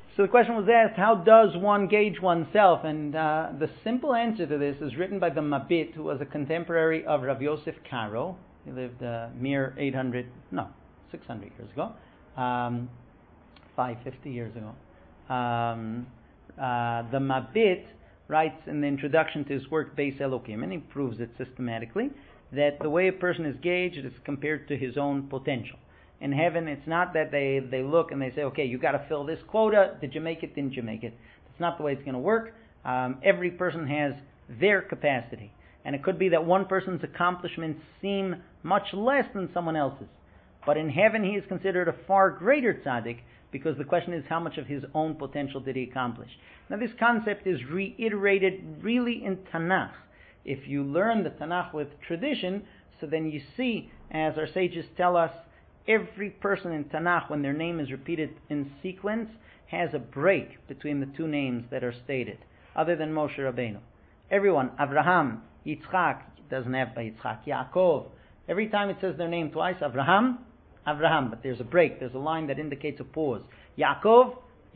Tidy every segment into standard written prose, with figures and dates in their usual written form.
So the question was asked, how does one gauge oneself? And the simple answer to this is written by the Mabit, who was a contemporary of Rav Yosef Karo. He lived mere 600 years ago, 550 years ago. The Mabit writes in the introduction to his work Beis Elokim, and he proves it systematically, that the way a person is gauged is compared to his own potential. In heaven, it's not that they look and they say, okay, you got to fill this quota. Did you make it? Didn't you make it? That's not the way it's going to work. Every person has their capacity. And it could be that one person's accomplishments seem much less than someone else's. But in heaven, he is considered a far greater tzaddik, because the question is, how much of his own potential did he accomplish? Now, this concept is reiterated really in Tanakh. If you learn the Tanakh with tradition, so then you see, as our sages tell us, every person in Tanakh, when their name is repeated in sequence, has a break between the two names that are stated, other than Moshe Rabbeinu. Everyone, Avraham, Yitzchak, doesn't have by Yitzchak, Yaakov. Every time it says their name twice, Avraham, but there's a break, there's a line that indicates a pause. Yaakov.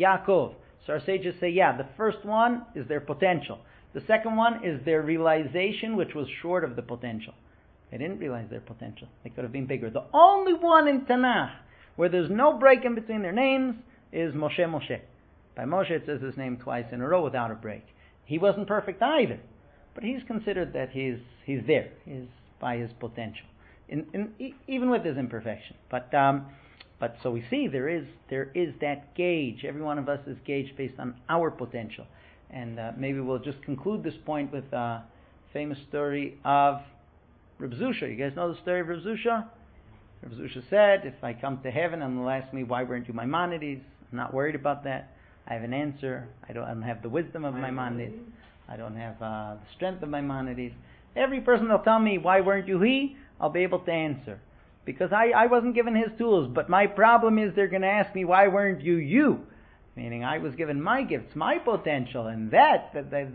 So our sages say, the first one is their potential. The second one is their realization, which was short of the potential. They didn't realize their potential. They could have been bigger. The only one in Tanakh where there's no break in between their names is Moshe. By Moshe it says his name twice in a row without a break. He wasn't perfect either, but he's considered that he's there. He's by his potential, even with his imperfection. But so we see there is that gauge. Every one of us is gauged based on our potential. And maybe we'll just conclude this point with a famous story of Reb Zusha. You guys know the story of Reb Zusha? Reb Zusha said, if I come to heaven and they'll ask me, why weren't you Maimonides? I'm not worried about that. I have an answer. I don't have the wisdom of Maimonides. I don't have the strength of Maimonides. Every person will tell me, why weren't you he? I'll be able to answer. Because I wasn't given his tools. But my problem is they're going to ask me, why weren't you? Meaning I was given my gifts, my potential, and I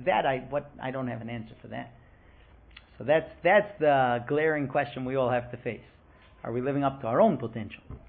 don't have an answer for that. So that's the glaring question we all have to face. Are we living up to our own potential?